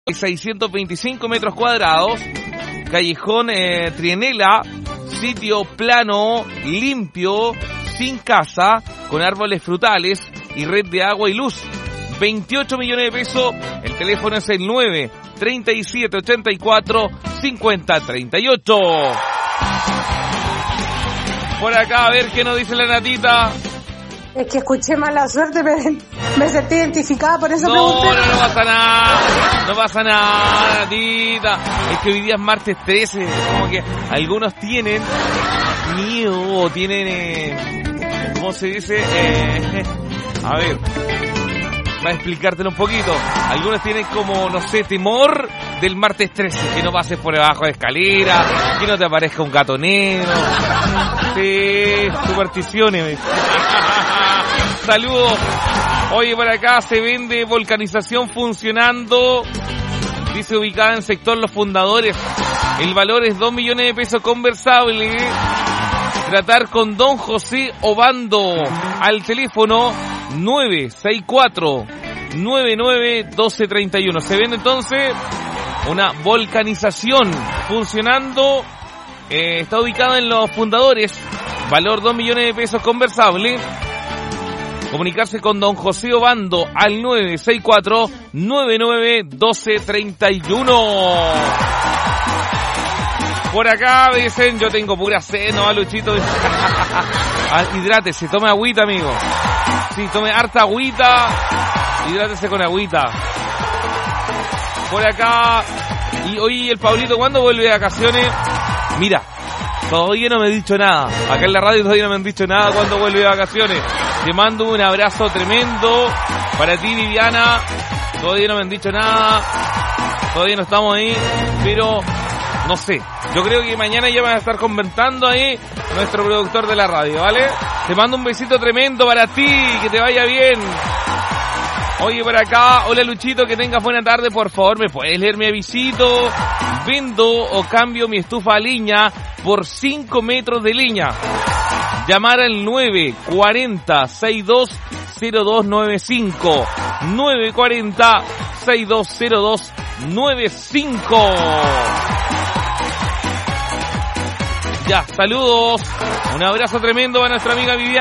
625 metros cuadrados, callejón Trienela, sitio plano, limpio, sin casa, con árboles frutales y red de agua y luz. 28 millones de pesos, el teléfono es el 937845038. Por acá, a ver qué nos dice la Natita. Es que escuché mala suerte, me sentí identificada, por eso pregunté. No pasa nada, no pasa nada, Natita. Es que hoy día es martes 13, como que algunos tienen miedo, tienen, ¿cómo se dice? A ver, para explicártelo un poquito. Algunos tienen como, no sé, temor del martes 13, que no pases por debajo de escalera, que no te aparezca un gato negro. Sí, supersticiones. Saludos. Oye, por acá se vende volcanización funcionando. Dice ubicada en sector Los Fundadores. El valor es 2 millones de pesos conversable. Tratar con Don José Obando al teléfono 964-991231. Se vende entonces una volcanización funcionando. Está ubicada en Los Fundadores. Valor 2 millones de pesos conversable. Comunicarse con Don José Obando al 964-991231. Por acá dicen, yo tengo pura sed, ¿no, Luchito? Hidrátese, tome agüita, amigo. Sí, tome harta agüita. Hidrátese con agüita. Por acá. Y hoy el Pablito, ¿cuándo vuelve de vacaciones? Mira, todavía no me he dicho nada. Acá en la radio todavía no me han dicho nada cuándo vuelve de vacaciones. Te mando un abrazo tremendo para ti, Viviana. Todavía no me han dicho nada. Todavía no estamos ahí. Pero no sé. Yo creo que mañana ya van a estar comentando ahí nuestro productor de la radio, ¿vale? Te mando un besito tremendo para ti. Que te vaya bien. Oye, por acá. Hola, Luchito. Que tengas buena tarde. Por favor, ¿me puedes leer mi avisito? Vendo o cambio mi estufa a leña por 5 metros de leña. Llamar al 940-620295. 940-620295. Ya, saludos. Un abrazo tremendo a nuestra amiga Viviana.